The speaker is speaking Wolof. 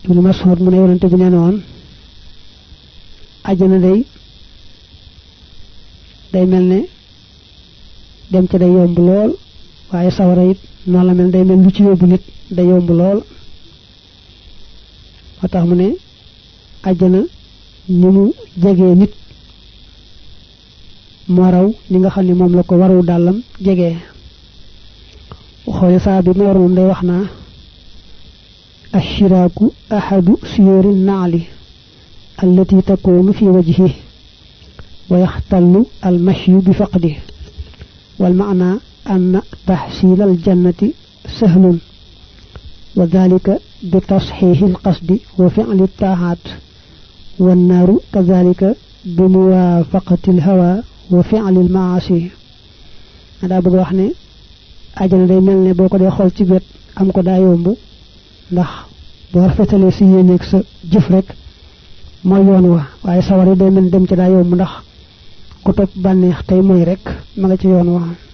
ibnu Mas'ud mu ne yonente bi nee na woon àjjana day mel ne dem ca day yomb lool waaye sawara it noonu la mel day mel lu ci yóbbu nit day yomb lool moo tax mu ne àjjana ni mu jegee nit moo raw li nga xam ne moom la ko waru dàllam jegee xoole saa bi mu waroon day wax naa ashiraaku ahadu siyori naali allati takunu fi wajhi wa yaxtallu almashyu bi faqdi wal maana anna taxsil aljannati sahlun wa dalika bi tasxiixi alqasdi wa fi'li taaxaat wannaaru kadalika bi muwaafaqati alhawa wa fi'li almaasi daa bëgg wax ne àjjana day mel ne boo ko dee xool ci wet am ko daa yomb ndax boo rafetalee si yéeneeg sa jëf rek mooy yoon wa waaye sawar yi day mel dem ci daa yomb ndax ku topp bànneex tey mooy rek ma nga ci yoon wa